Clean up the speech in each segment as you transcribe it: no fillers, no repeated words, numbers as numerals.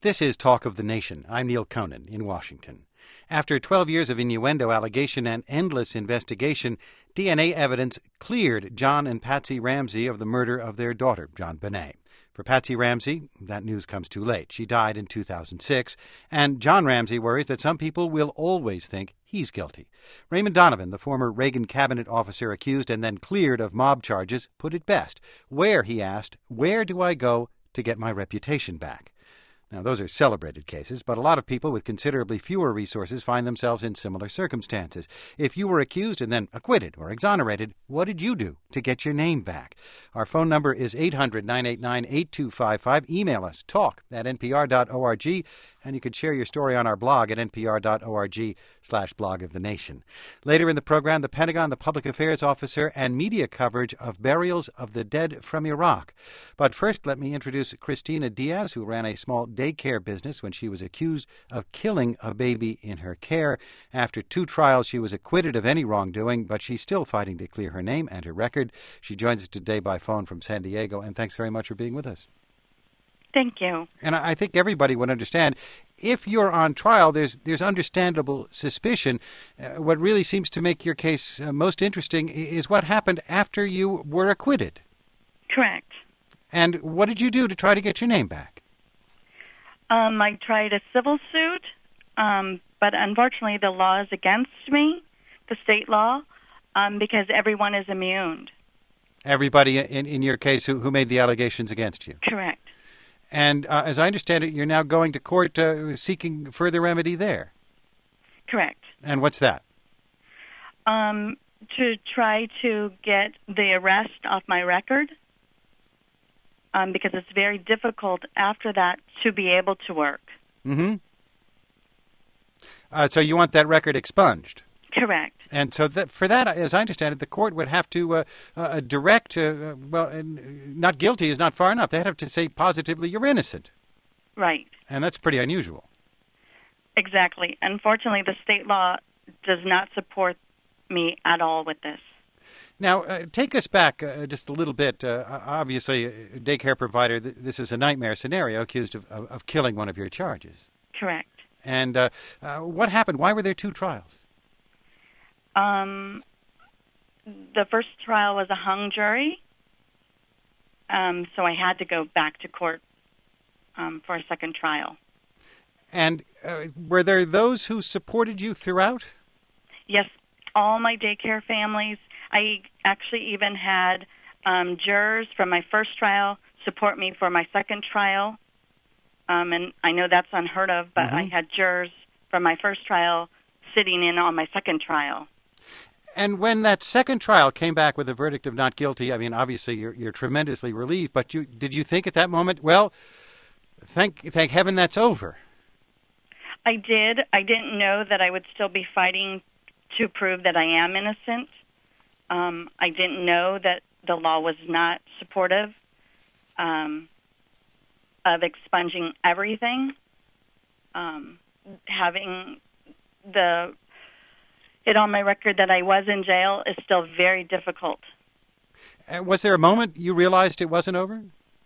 This is Talk of the Nation. I'm Neil Conan in Washington. After 12 years of innuendo, allegation, and endless investigation, DNA evidence cleared John and Patsy Ramsey of the murder of their daughter, JonBenét. For Patsy Ramsey, that news comes too late. She died in 2006, and John Ramsey worries that some people will always think he's guilty. Raymond Donovan, the former Reagan cabinet officer accused and then cleared of mob charges, put it best. He asked, where do I go to get my reputation back? Now, those are celebrated cases, but a lot of people with considerably fewer resources find themselves in similar circumstances. If you were accused and then acquitted or exonerated, what did you do to get your name back? Our phone number is 800-989-8255. Email us, talk@npr.org, and you can share your story on our blog at npr.org/blog of the nation. Later in the program, the Pentagon, the public affairs officer, and media coverage of burials of the dead from Iraq. But first, let me introduce Christina Diaz, who ran a small daycare business when she was accused of killing a baby in her care. After 2 trials, she was acquitted of any wrongdoing, but she's still fighting to clear her name and her record. She joins us today by phone from San Diego, and thanks very much for being with us. Thank you. And I think everybody would understand, if you're on trial, there's understandable suspicion. What really seems to make your case most interesting is what happened after you were acquitted. Correct. And what did you do to try to get your name back? I tried a civil suit, but unfortunately the law is against me, the state law, because everyone is immune. Everybody in your case who made the allegations against you? Correct. And as I understand it, you're now going to court seeking further remedy there? Correct. And what's that? To try to get the arrest off my record, because it's very difficult after that to be able to work. Mm-hmm. So you want that record expunged? Correct. And so for that, as I understand it, the court would have to direct, not guilty is not far enough. They'd have to say positively you're innocent. Right. And that's pretty unusual. Exactly. Unfortunately, the state law does not support me at all with this. Now, take us back just a little bit. Obviously, a daycare provider, this is a nightmare scenario, accused of killing one of your charges. Correct. And what happened? Why were there 2 trials? The first trial was a hung jury, so I had to go back to court for a second trial. And were there those who supported you throughout? Yes, all my daycare families. I actually even had jurors from my first trial support me for my second trial, and I know that's unheard of, but I had jurors from my first trial sitting in on my second trial. And when that second trial came back with a verdict of not guilty, I mean, obviously you're tremendously relieved, but did you think at that moment, well, thank heaven that's over? I did. I didn't know that I would still be fighting to prove that I am innocent. I didn't know that the law was not supportive of expunging everything. Having it on my record that I was in jail is still very difficult. Was there a moment you realized it wasn't over?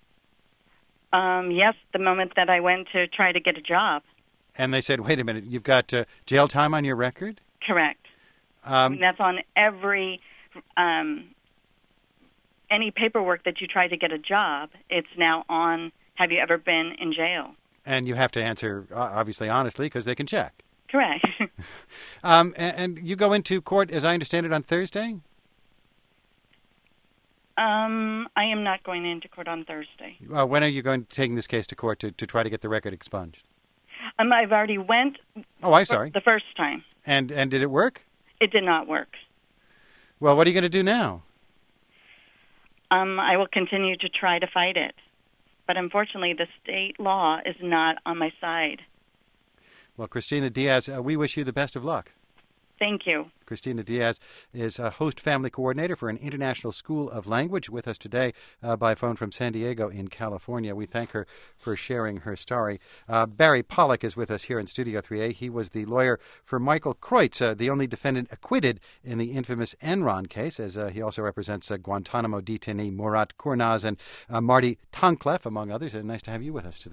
Yes, the moment that I went to try to get a job. And they said, wait a minute, you've got jail time on your record? Correct. That's on every, any paperwork that you try to get a job, it's now on, have you ever been in jail? And you have to answer, obviously, honestly, because they can check. Correct. And you go into court, as I understand it, on Thursday? I am not going into court on Thursday. When are you taking this case to court to try to get the record expunged? I've already went. Oh, I'm sorry. The first time. And did it work? It did not work. Well, what are you going to do now? I will continue to try to fight it. But unfortunately, the state law is not on my side. Well, Christina Diaz, we wish you the best of luck. Thank you. Christina Diaz is a host family coordinator for an international school of language, with us today by phone from San Diego in California. We thank her for sharing her story. Barry Pollock is with us here in Studio 3A. He was the lawyer for Michael Kreutz, the only defendant acquitted in the infamous Enron case, as he also represents Guantanamo detainee Murat Kurnaz and Marty Tankleff, among others. Nice to have you with us today.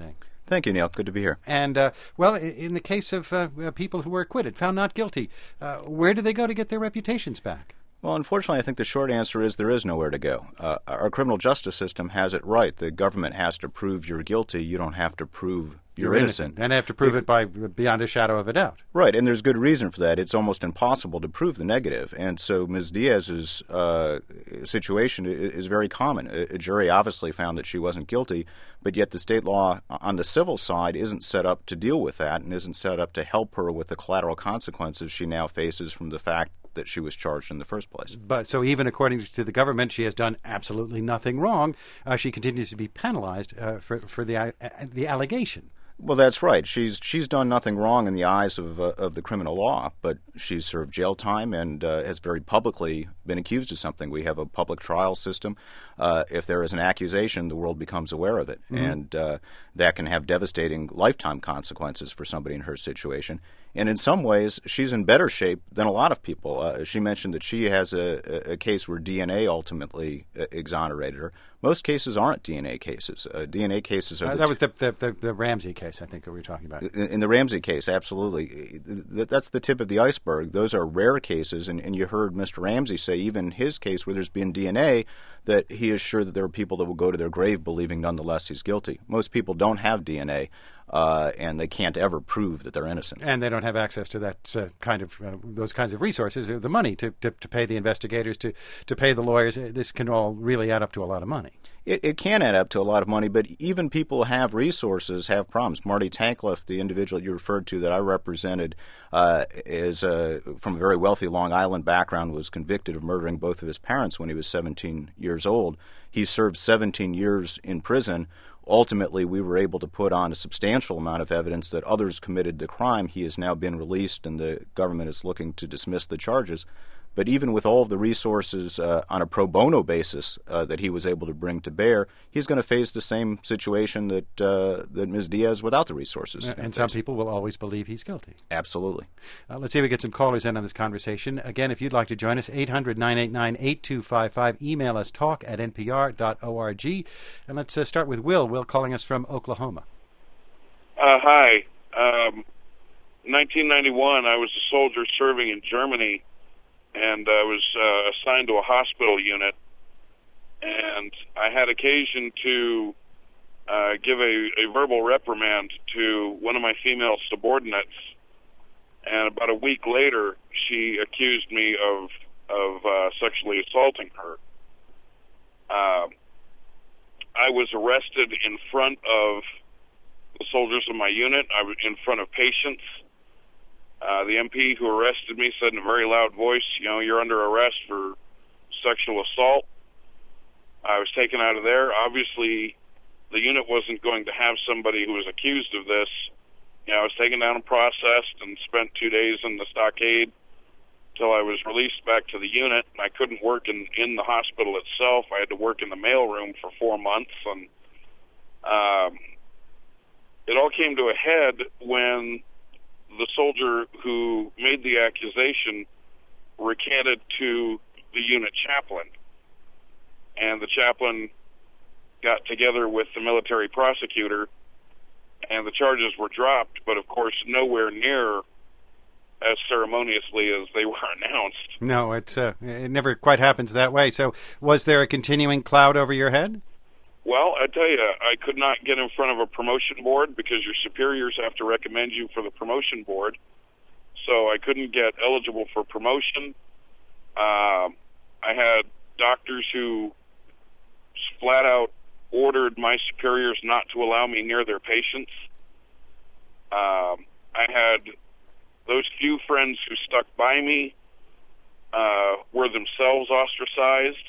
Thank you, Neil. Good to be here. And, well, in the case of people who were acquitted, found not guilty, where do they go to get their reputations back? Well, unfortunately, I think the short answer is there is nowhere to go. Our criminal justice system has it right. The government has to prove you're guilty. You don't have to prove you're innocent. And they have to prove it by beyond a shadow of a doubt. Right, and there's good reason for that. It's almost impossible to prove the negative. And so Ms. Diaz's situation is very common. A jury obviously found that she wasn't guilty, but yet the state law on the civil side isn't set up to deal with that and isn't set up to help her with the collateral consequences she now faces from the fact that she was charged in the first place. But so even according to the government, she has done absolutely nothing wrong. She continues to be penalized for the allegation. Well, that's right. She's done nothing wrong in the eyes of the criminal law, but she's served jail time and has very publicly been accused of something. We have a public trial system. If there is an accusation, the world becomes aware of it, and that can have devastating lifetime consequences for somebody in her situation. And in some ways, she's in better shape than a lot of people. She mentioned that she has a case where DNA ultimately exonerated her. Most cases aren't DNA cases. DNA cases are... that was the Ramsey case, I think, that we were talking about. In the Ramsey case, absolutely. That's the tip of the iceberg. Those are rare cases, and you heard Mr. Ramsey say, even his case where there's been DNA, that he is sure that there are people that will go to their grave believing nonetheless he's guilty. Most people don't have DNA. And they can't ever prove that they're innocent. And they don't have access to that those kinds of resources, or the money to pay the investigators, to pay the lawyers. This can all really add up to a lot of money. It can add up to a lot of money, but even people who have resources have problems. Marty Tankleff, the individual you referred to that I represented, is from a very wealthy Long Island background, was convicted of murdering both of his parents when he was 17 years old. He served 17 years in prison. Ultimately, we were able to put on a substantial amount of evidence that others committed the crime. He has now been released, and the government is looking to dismiss the charges. But even with all of the resources on a pro bono basis that he was able to bring to bear, he's going to face the same situation that Ms. Diaz without the resources. And some people will always believe he's guilty. Absolutely. Let's see if we get some callers in on this conversation. Again, if you'd like to join us, 800-989-8255. Email us, talk@npr.org. And let's start with Will. Will calling us from Oklahoma. Hi. 1991, I was a soldier serving in Germany, and I was assigned to a hospital unit, and I had occasion to give a verbal reprimand to one of my female subordinates, and about a week later, she accused me of sexually assaulting her. I was arrested in front of the soldiers of my unit. I was in front of patients. The MP who arrested me said in a very loud voice, you're under arrest for sexual assault. I was taken out of there. Obviously, the unit wasn't going to have somebody who was accused of this. I was taken down and processed and spent 2 days in the stockade till I was released back to the unit. I couldn't work in the hospital itself. I had to work in the mailroom for 4 months, and it all came to a head when the soldier who made the accusation recanted to the unit chaplain, and the chaplain got together with the military prosecutor, and the charges were dropped, but of course nowhere near as ceremoniously as they were announced. No, it never quite happens that way. So was there a continuing cloud over your head? Well, I tell you, I could not get in front of a promotion board because your superiors have to recommend you for the promotion board. So I couldn't get eligible for promotion. I had doctors who flat out ordered my superiors not to allow me near their patients. I had those few friends who stuck by me were themselves ostracized.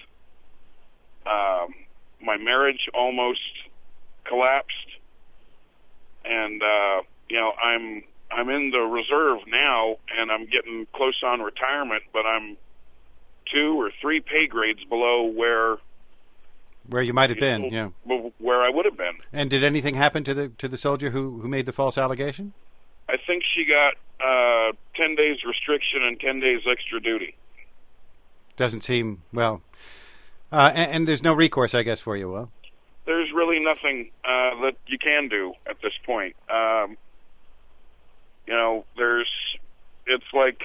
My marriage almost collapsed, and I'm in the reserve now, and I'm getting close on retirement, but I'm 2 or 3 pay grades below where you might have been, yeah, where I would have been. And did anything happen to the soldier who made the false allegation? I think she got 10 days restriction and 10 days extra duty. Doesn't seem well. And there's no recourse, I guess, for you, Will? There's really nothing that you can do at this point. It's like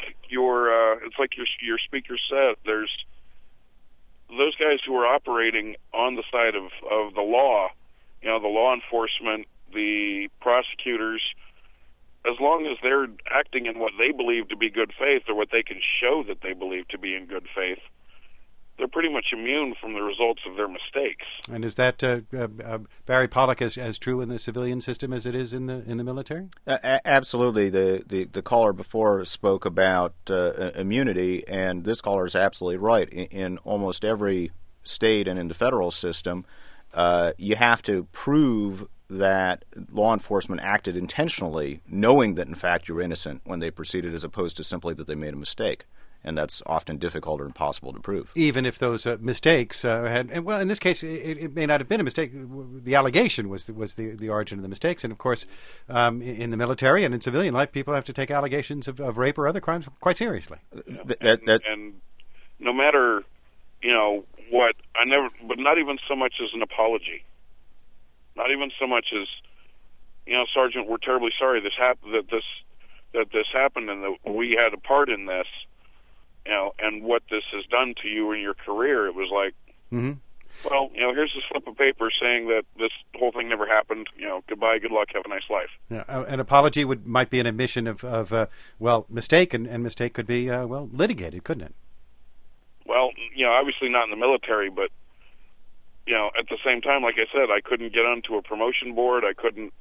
your speaker said. There's those guys who are operating on the side of the law, the law enforcement, the prosecutors. As long as they're acting in what they believe to be good faith, or what they can show that they believe to be in good faith, they're pretty much immune from the results of their mistakes. And is that Barry Pollock as true in the civilian system as it is in the military? Absolutely. The caller before spoke about immunity, and this caller is absolutely right. In almost every state and in the federal system, you have to prove that law enforcement acted intentionally, knowing that in fact you're innocent when they proceeded, as opposed to simply that they made a mistake. And that's often difficult or impossible to prove. Even if those mistakes in this case, it may not have been a mistake. The allegation was the origin of the mistakes. And of course, in the military and in civilian life, people have to take allegations of rape or other crimes quite seriously. And no matter, what, but not even so much as an apology. Not even so much as, Sergeant, we're terribly sorry this happened, and that we had a part in this. And what this has done to you in your career. It was like, well, here's a slip of paper saying that this whole thing never happened. Goodbye, good luck, have a nice life. Yeah, an apology might be an admission of mistake, and mistake could be, litigated, couldn't it? Well, obviously not in the military, but, at the same time, like I said, I couldn't get onto a promotion board. I couldn't,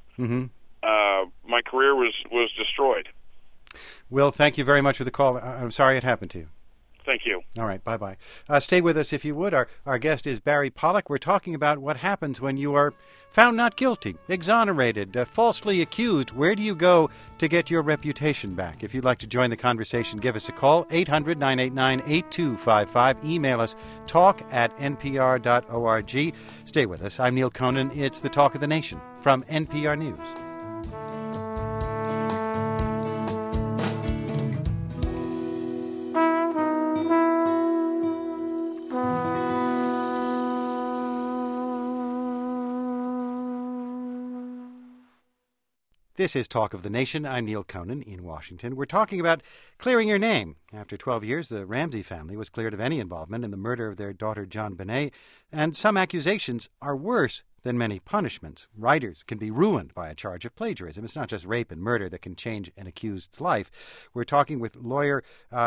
my career was destroyed. Will, thank you very much for the call. I'm sorry it happened to you. Thank you. All right, bye-bye. Stay with us if you would. Our guest is Barry Pollock. We're talking about what happens when you are found not guilty, exonerated, falsely accused. Where do you go to get your reputation back? If you'd like to join the conversation, give us a call, 800-989-8255. Email us, talk@npr.org. Stay with us. I'm Neil Conan. It's the Talk of the Nation from NPR News. This is Talk of the Nation. I'm Neil Conan in Washington. We're talking about clearing your name. After 12 years, the Ramsey family was cleared of any involvement in the murder of their daughter, JonBenét, and some accusations are worse than many punishments. Writers can be ruined by a charge of plagiarism. It's not just rape and murder that can change an accused's life. We're talking with lawyer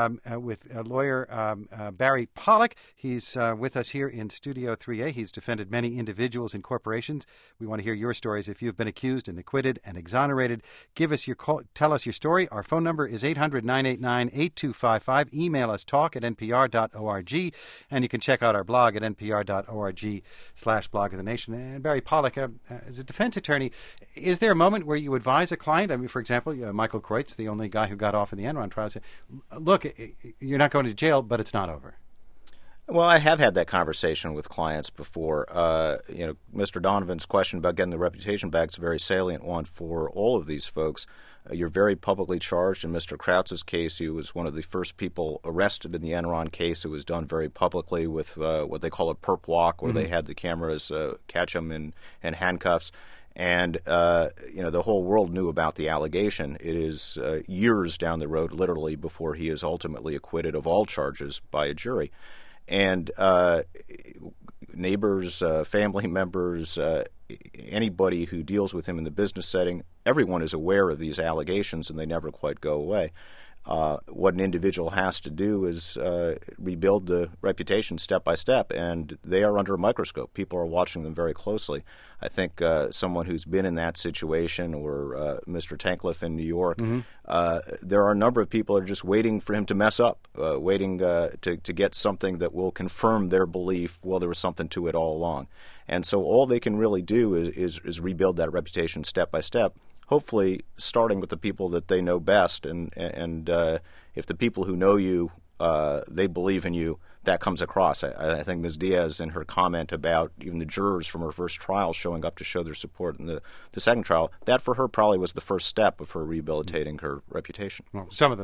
Barry Pollock. He's with us here in Studio 3A. He's defended many individuals and corporations. We want to hear your stories. If you've been accused and acquitted and exonerated, give us your call. Tell us your story. Our phone number is 800-989-8255. Email us, talk@npr.org. And you can check out our blog at npr.org/blog of the nation. And Barry Pollock, as a defense attorney, is there a moment where you advise a client? I mean, for example, Michael Kreutz, the only guy who got off in the Enron trial, said, look, you're not going to jail, but it's not over. Well, I have had that conversation with clients before. Mr. Donovan's question about getting the reputation back is a very salient one for all of these folks. You're very publicly charged. In Mr. Krautz's case, he was one of the first people arrested in the Enron case. It was done very publicly with what they call a perp walk, where they had the cameras catch him in handcuffs. And, the whole world knew about the allegation. It is years down the road, literally, before he is ultimately acquitted of all charges by a jury. And neighbors, family members, anybody who deals with him in the business setting, everyone is aware of these allegations, and they never quite go away. What an individual has to do is rebuild the reputation step by step, and they are under a microscope. People are watching them very closely. I think someone who's been in that situation, or Mr. Tankleff in New York, there are a number of people who are just waiting for him to mess up, waiting to get something that will confirm their belief, well, there was something to it all along. And so all they can really do is rebuild that reputation step by step, hopefully starting with the people that they know best. And if the people who know you, they believe in you, that comes across. I think Ms. Diaz, in her comment about even the jurors from her first trial showing up to show their support in the second trial, that for her probably was the first step of her rehabilitating her reputation. Well, some of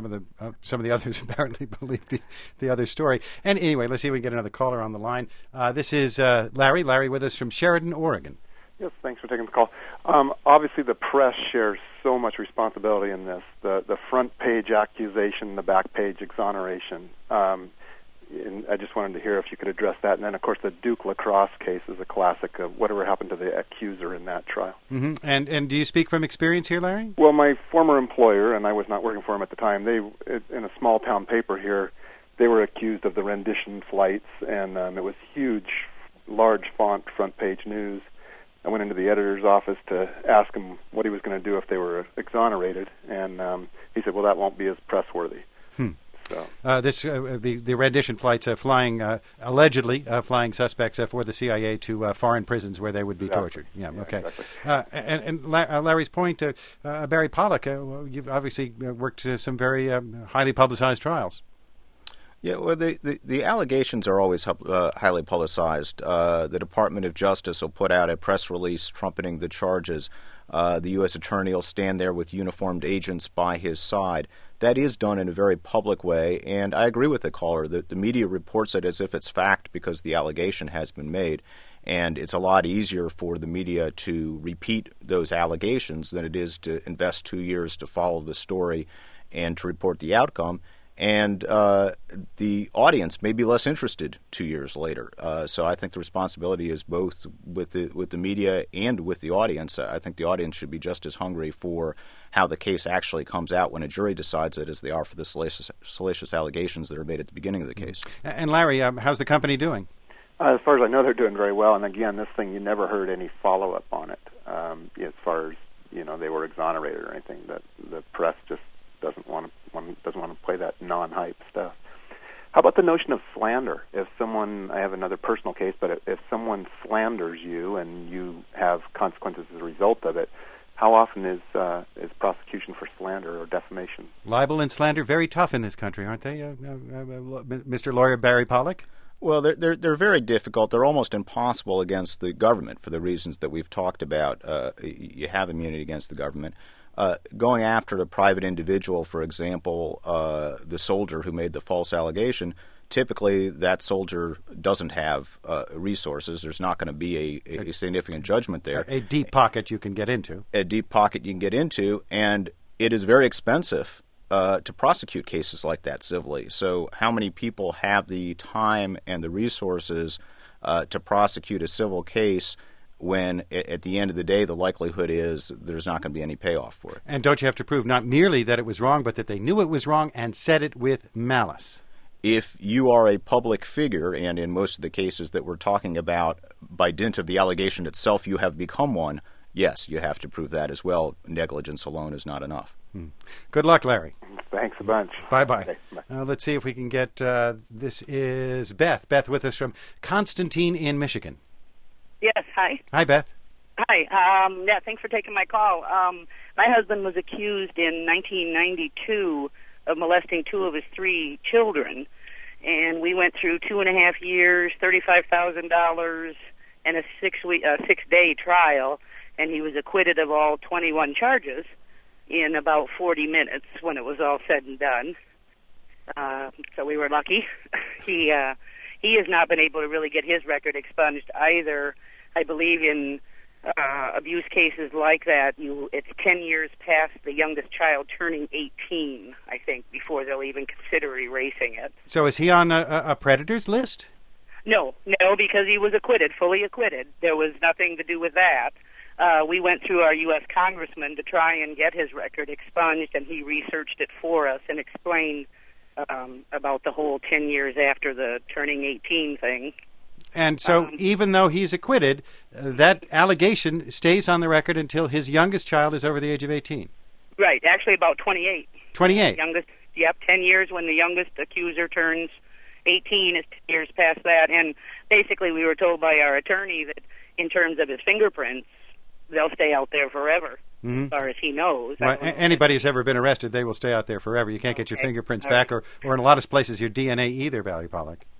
the others apparently believe the other story. And anyway, let's see if we can get another caller on the line. This is Larry. Larry with us from Sheridan, Oregon. Yes, thanks for taking the call. Obviously, the press shares so much responsibility in this. The front page accusation, the back page exoneration. And I just wanted to hear if you could address that. And then, of course, the Duke lacrosse case is a classic of whatever happened to the accuser in that trial. Mm-hmm. And do you speak from experience here, Larry? Well, my former employer, and I was not working for him at the time, in a small town paper here, they were accused of the rendition flights, and it was huge, large font front page news. I went into the editor's office to ask him what he was going to do if they were exonerated, and he said, well, that won't be as pressworthy. So. The rendition flights allegedly flying suspects for the CIA to foreign prisons where they would be tortured. Yeah, okay. Exactly. And Larry's point, Barry Pollock, you've obviously worked some very highly publicized trials. Yeah, well, the allegations are always highly publicized. The Department of Justice will put out a press release trumpeting the charges. The U.S. Attorney will stand there with uniformed agents by his side. That is done in a very public way, and I agree with the caller that the media reports it as if it's fact because the allegation has been made, and it's a lot easier for the media to repeat those allegations than it is to invest 2 years to follow the story and to report the outcome. And the audience may be less interested 2 years later. So I think the responsibility is both with the media and with the audience. I think the audience should be just as hungry for how the case actually comes out when a jury decides it as they are for the salacious allegations that are made at the beginning of the case. And Larry, how's the company doing? As far as I know, they're doing very well. And again, this thing, you never heard any follow-up on it as far as, they were exonerated or anything. That the press just doesn't want to play that non-hype stuff. How about the notion of slander? If someone, I have another personal case, but if someone slanders you and you have consequences as a result of it, how often is prosecution for slander or defamation? Libel and slander very tough in this country, aren't they, Mr. Lawyer Barry Pollock? Well, they're very difficult. They're almost impossible against the government for the reasons that we've talked about. You have immunity against the government. Going after a private individual, for example, the soldier who made the false allegation, typically that soldier doesn't have resources. There's not going to be a significant judgment there. A deep pocket you can get into. A deep pocket you can get into, and it is very expensive to prosecute cases like that civilly. So how many people have the time and the resources to prosecute a civil case when at the end of the day the likelihood is there's not going to be any payoff for it? And don't you have to prove not merely that it was wrong, but that they knew it was wrong and said it with malice? If you are a public figure, and in most of the cases that we're talking about, by dint of the allegation itself you have become one, yes, you have to prove that as well. Negligence alone is not enough. Good luck, Larry. Thanks a bunch. Bye-bye. Okay, bye. Let's see if we can get, this is Beth. Beth with us from Constantine in Michigan. Yes, hi. Hi, Beth. Hi. Thanks for taking my call. My husband was accused in 1992 of molesting 2 of his 3 children, and we went through 2.5 years, $35,000, and a 6-day trial, and he was acquitted of all 21 charges in about 40 minutes when it was all said and done. So we were lucky. He has not been able to really get his record expunged either. I believe in abuse cases like that, it's 10 years past the youngest child turning 18, I think, before they'll even consider erasing it. So is he on a predators list? No, because he was acquitted, fully acquitted. There was nothing to do with that. We went through our U.S. congressman to try and get his record expunged, and he researched it for us and explained about the whole 10 years after the turning 18 thing. And so even though he's acquitted, that allegation stays on the record until his youngest child is over the age of 18. Right, actually about 28. 28. Youngest, 10 years when the youngest accuser turns 18 is 10 years past that. And basically we were told by our attorney that in terms of his fingerprints, they'll stay out there forever, as far as he knows. Well, anybody who's ever been arrested, they will stay out there forever. You can't get your fingerprints back, or in a lot of places, your DNA either, Barry Pollock.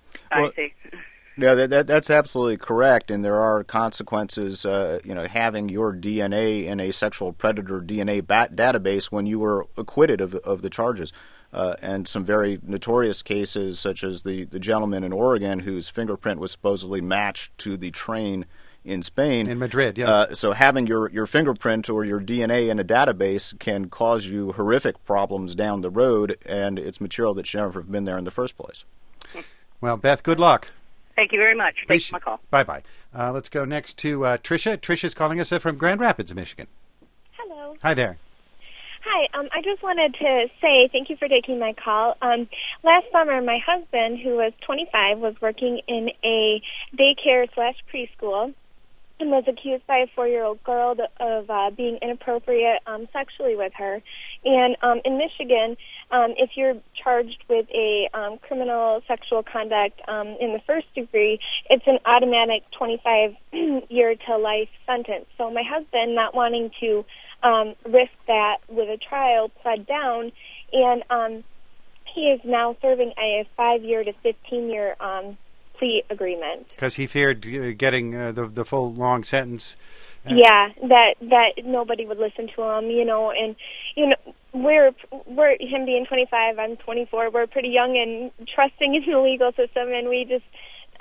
I see. Yeah, that's absolutely correct, and there are consequences. Having your DNA in a sexual predator DNA database when you were acquitted of the charges, and some very notorious cases, such as the gentleman in Oregon whose fingerprint was supposedly matched to the train in Spain. In Madrid, yeah. So having your fingerprint or your DNA in a database can cause you horrific problems down the road, and it's material that should never have been there in the first place. Well, Beth, good luck. Thank you very much. Thanks for my call. Bye-bye. Let's go next to Tricia. Tricia's calling us from Grand Rapids, Michigan. Hello. Hi there. Hi. I just wanted to say thank you for taking my call. Last summer, my husband, who was 25, was working in a daycare/preschool and was accused by a 4-year-old girl of being inappropriate sexually with her. And in Michigan, if you're charged with a criminal sexual conduct in the first degree, it's an automatic 25-year to life sentence. So my husband, not wanting to risk that with a trial, pled down, and he is now serving a 5-year to 15-year plea agreement. Because he feared getting the full long sentence. Yeah, that nobody would listen to him, and we're him being 25, I'm 24. We're pretty young and trusting in the legal system, and we just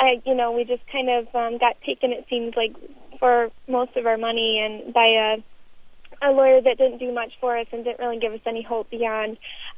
kind of got taken, it seems like, for most of our money, and by a lawyer that didn't do much for us and didn't really give us any hope beyond,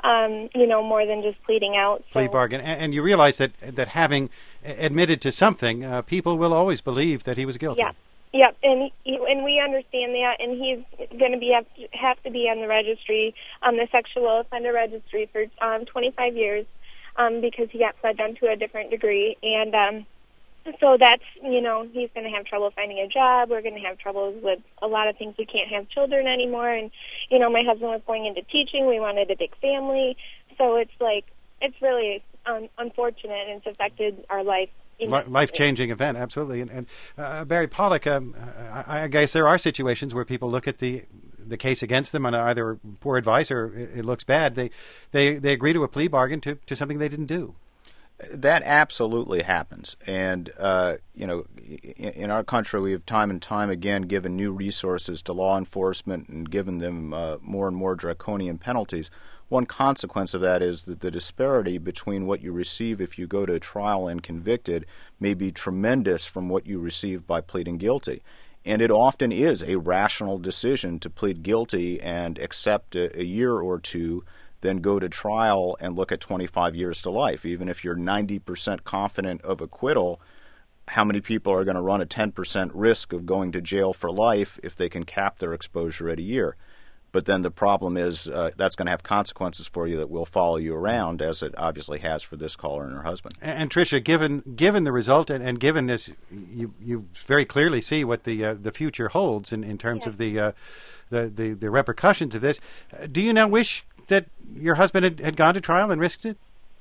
more than just pleading out. Plea bargain. And you realize that having admitted to something, people will always believe that he was guilty. Yeah. Yep, and we understand that, and he's going to have to be on the registry, the sexual offender registry for 25 years, because he got pled down to a different degree, and so that's he's going to have trouble finding a job. We're going to have trouble with a lot of things. We can't have children anymore, and my husband was going into teaching. We wanted a big family, so it's really unfortunate, and it's affected our life. Life-changing event, absolutely. And Barry Pollock, I guess there are situations where people look at the case against them on either poor advice or it looks bad. They agree to a plea bargain to something they didn't do. That absolutely happens. And, in our country, we have time and time again given new resources to law enforcement and given them more and more draconian penalties. One consequence of that is that the disparity between what you receive if you go to trial and convicted may be tremendous from what you receive by pleading guilty. And it often is a rational decision to plead guilty and accept a year or two, then go to trial and look at 25 years to life. Even if you're 90% confident of acquittal, how many people are going to run a 10% risk of going to jail for life if they can cap their exposure at a year? But then the problem is that's going to have consequences for you that will follow you around, as it obviously has for this caller and her husband. And Tricia, given the result, and given this, you very clearly see what the future holds in terms of the repercussions of this. Do you now wish that your husband had gone to trial and risked it?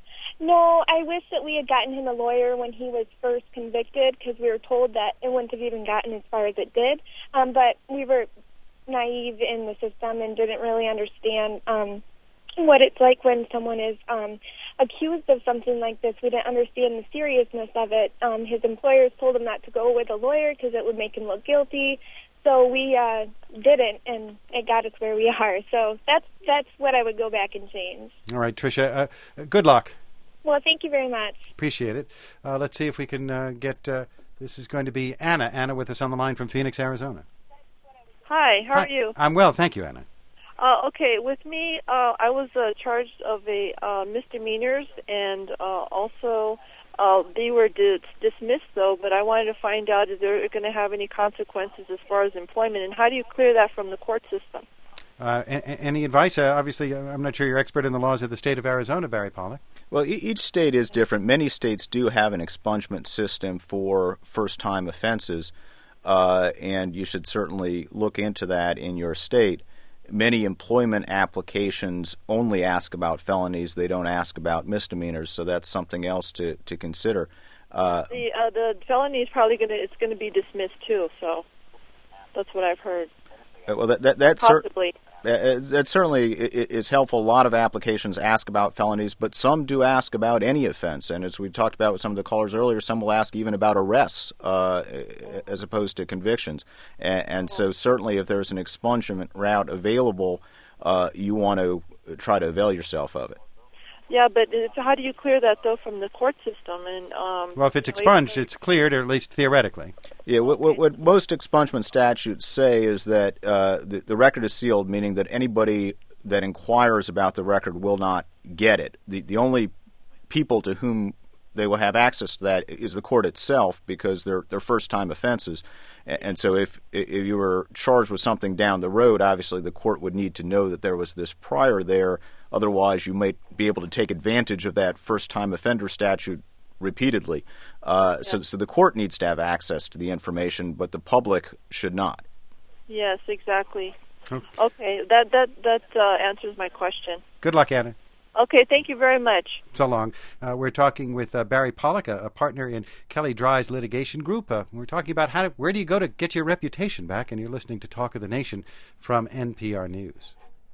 No, I wish that we had gotten him a lawyer when he was first convicted, because we were told that it wouldn't have even gotten as far as it did. But we were naive in the system and didn't really understand what it's like when someone is accused of something like this. We didn't understand the seriousness of it. His employers told him not to go with a lawyer because it would make him look guilty. So we didn't, and it got us where we are. So that's what I would go back and change. All right, Tricia, good luck. Well, thank you very much. Appreciate it. Let's see if we can get, this is going to be Anna. Anna with us on the line from Phoenix, Arizona. Hi, how are you? I'm well, thank you, Anna. Okay, with me, I was charged of misdemeanors, and also they were dismissed, though, but I wanted to find out if they're going to have any consequences as far as employment, and how do you clear that from the court system? Any advice? Obviously, I'm not sure you're expert in the laws of the state of Arizona, Barry Pollock. Well, each state is different. Many states do have an expungement system for first-time offenses, and you should certainly look into that in your state. Many employment applications only ask about felonies. They don't ask about misdemeanors, so that's something else to consider. The felony is probably going to be dismissed too, so that's what I've heard. Well, that's possibly. That certainly is helpful. A lot of applications ask about felonies, but some do ask about any offense. And as we talked about with some of the callers earlier, some will ask even about arrests as opposed to convictions. And so certainly if there's an expungement route available, you want to try to avail yourself of it. Yeah, but how do you clear that, though, from the court system? And well, if it's expunged, it's cleared, or at least theoretically. Yeah, what most expungement statutes say is that the record is sealed, meaning that anybody that inquires about the record will not get it. The only people to whom they will have access to that is the court itself, because they're first-time offenses. And so if you were charged with something down the road, obviously the court would need to know that there was this prior there. Otherwise, you might be able to take advantage of that first-time offender statute repeatedly. So the court needs to have access to the information, but the public should not. Yes, exactly. Okay, that answers my question. Good luck, Anna. Okay, thank you very much. So long. We're talking with Barry Pollock, a partner in Kelly Drye's litigation group. We're talking about where do you go to get your reputation back, and you're listening to Talk of the Nation from NPR News.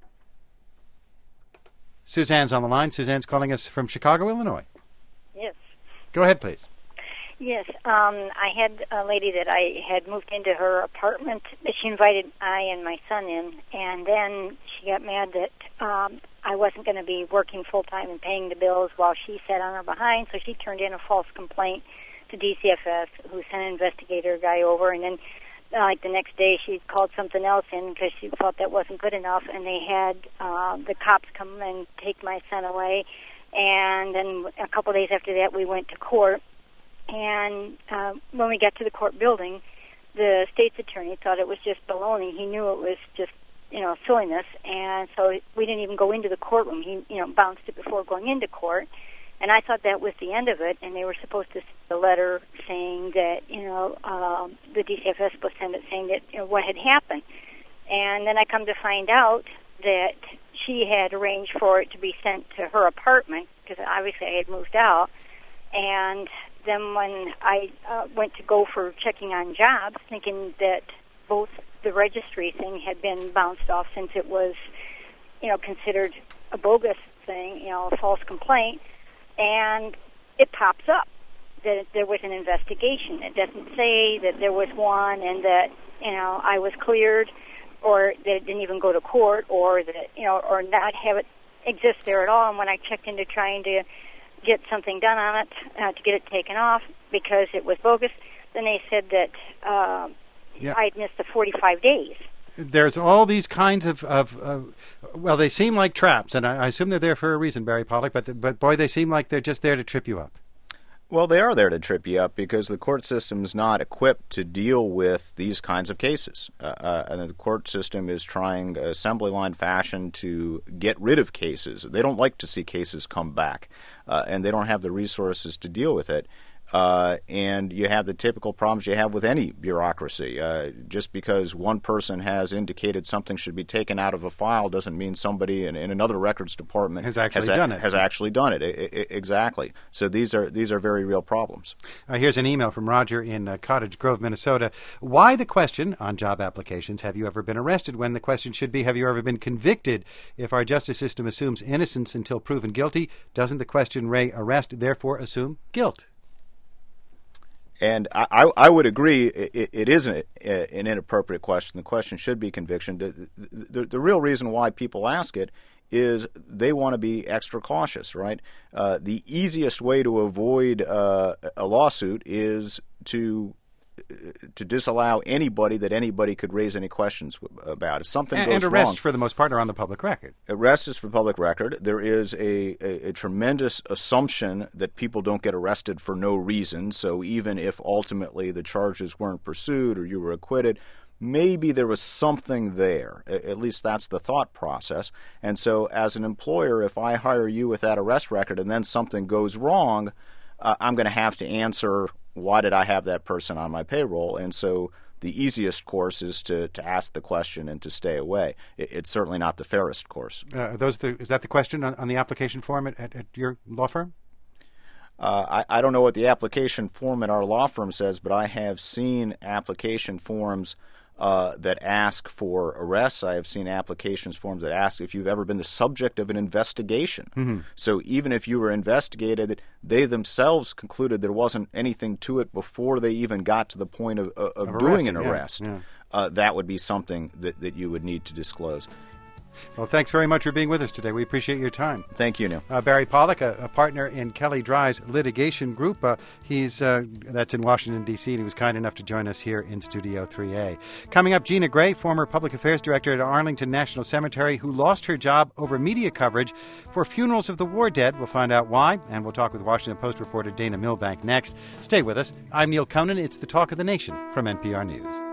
Suzanne's on the line. Suzanne's calling us from Chicago, Illinois. Yes. Go ahead, please. Yes. I had a lady that I had moved into her apartment. She invited I and my son in, and then she got mad that I wasn't going to be working full-time and paying the bills while she sat on her behind, so she turned in a false complaint to DCFS, who sent an investigator guy over, and then like the next day she called something else in because she thought that wasn't good enough, and they had the cops come and take my son away. And then a couple of days after that we went to court, and when we got to the court building, the state's attorney thought it was just baloney. He knew it was just silliness, and so we didn't even go into the courtroom. He bounced it before going into court. And I thought that was the end of it, and they were supposed to send a letter saying that, the DCFS was supposed to send it saying that, what had happened. And then I come to find out that she had arranged for it to be sent to her apartment, because obviously I had moved out. And then when I went to go for checking on jobs, thinking that both the registry thing had been bounced off since it was, considered a bogus thing, a false complaint, and it pops up that there was an investigation. It doesn't say that there was one and that, I was cleared, or that it didn't even go to court, or that, or not have it exist there at all. And when I checked into trying to get something done on it, to get it taken off because it was bogus, then they said that I'd missed the 45 days. There's all these kinds of well, they seem like traps, and I assume they're there for a reason, Barry Pollock, but boy, they seem like they're just there to trip you up. Well, they are there to trip you up because the court system is not equipped to deal with these kinds of cases. And the court system is trying assembly line fashion to get rid of cases. They don't like to see cases come back, and they don't have the resources to deal with it. And you have the typical problems you have with any bureaucracy. Just because one person has indicated something should be taken out of a file doesn't mean somebody in another records department has actually done it. Exactly. So these are very real problems. Here's an email from Roger in Cottage Grove, Minnesota. Why the question on job applications, have you ever been arrested, when the question should be, have you ever been convicted? If our justice system assumes innocence until proven guilty, doesn't the question, Ray, arrest, therefore assume guilt? And I would agree it isn't an inappropriate question. The question should be conviction. The real reason why people ask it is they want to be extra cautious, right? The easiest way to avoid a lawsuit is to disallow anybody that anybody could raise any questions about. If something goes wrong, and arrest for the most part are on the public record. Arrest is for public record. There is a tremendous assumption that people don't get arrested for no reason. So even if ultimately the charges weren't pursued or you were acquitted, maybe there was something there. At least that's the thought process. And so as an employer, if I hire you with that arrest record and then something goes wrong, I'm going to have to answer, why did I have that person on my payroll? And so the easiest course is to ask the question and to stay away. It's certainly not the fairest course. Is that the question on the application form at your law firm? I don't know what the application form at our law firm says, but I have seen application forms that ask for arrests. I have seen applications forms that ask if you've ever been the subject of an investigation. Mm-hmm. So even if you were investigated, they themselves concluded there wasn't anything to it before they even got to the point of doing an arrest. Yeah. That would be something that you would need to disclose. Well, thanks very much for being with us today. We appreciate your time. Thank you, Neil. Barry Pollock, a partner in Kelly Drye's litigation group. That's in Washington, D.C., and he was kind enough to join us here in Studio 3A. Coming up, Gina Gray, former public affairs director at Arlington National Cemetery, who lost her job over media coverage for funerals of the war dead. We'll find out why, and we'll talk with Washington Post reporter Dana Milbank next. Stay with us. I'm Neil Conan. It's the Talk of the Nation from NPR News.